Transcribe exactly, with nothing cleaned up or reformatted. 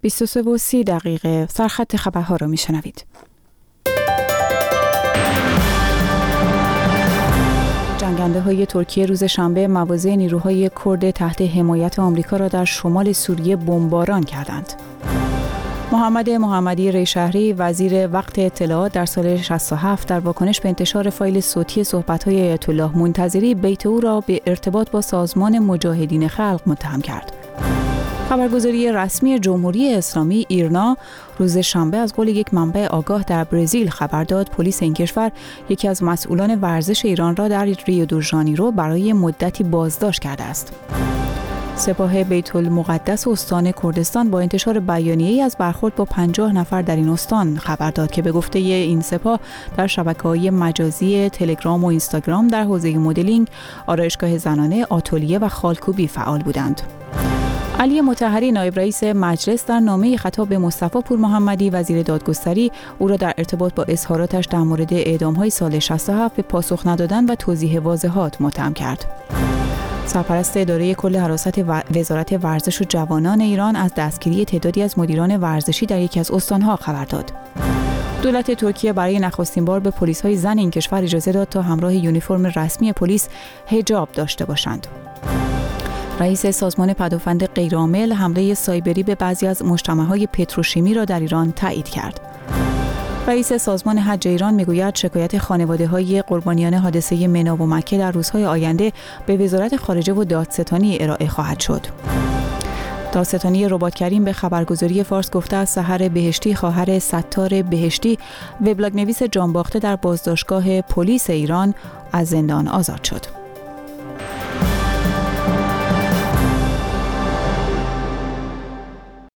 بیست و سه و سی دقیقه سرخط خبرها را میشنوید. جنگنده های ترکیه روز شنبه مواضع نیروهای کرد تحت حمایت آمریکا را در شمال سوریه بمباران کردند. محمد محمدی ریشهری وزیر وقت اطلاعات در سال شصت و هفت در واکنش به انتشار فایل صوتی صحبت‌های آیت الله منتظری بیت او را به ارتباط با سازمان مجاهدین خلق متهم کرد. خبرگزاری رسمی جمهوری اسلامی ایرنا روز شنبه از قول یک منبع آگاه در برزیل خبر داد پلیس این کشور یکی از مسئولان ورزش ایران را در ریو دو ژانیرو برای مدتی بازداشت کرده است. سپاه بیت المقدس استان کردستان با انتشار بیانیه‌ای از برخورد با پنجاه نفر در این استان خبر داد که به گفته این سپاه در شبکه‌های مجازی تلگرام و اینستاگرام در حوزه مدلینگ، آرایشگاه زنانه، آتلیه و خالکوبی فعال بودند. علی مطهری نایب رئیس مجلس در نامه خطاب به مصطفی پور محمدی وزیر دادگستری او را در ارتباط با اظهاراتش در مورد اعدام‌های سال شصت و هفت به پاسخ ندادن و توضیح واضحات متهم کرد. سرپرست اداره کل حراست وزارت ورزش و جوانان ایران از دستگیری تعدادی از مدیران ورزشی در یکی از استان‌ها خبر داد. دولت ترکیه برای نخستین بار به پلیس‌های زن این کشور اجازه داد تا همراه یونیفرم رسمی پلیس حجاب داشته باشند. رئیس سازمان پدافند غیرعامل حمله سایبری به بعضی از مجتمع‌های پتروشیمی را در ایران تایید کرد. رئیس سازمان حج ایران میگوید شکایت خانواده‌های قربانیان حادثه منی و مکه در روزهای آینده به وزارت خارجه و دادستانی ارائه خواهد شد. دادستانی رباط‌کریم به خبرگزاری فارس گفته است سحر بهشتی خواهر ستار بهشتی وبلاگ‌نویس جانباخته در بازداشتگاه پلیس ایران از زندان آزاد شد.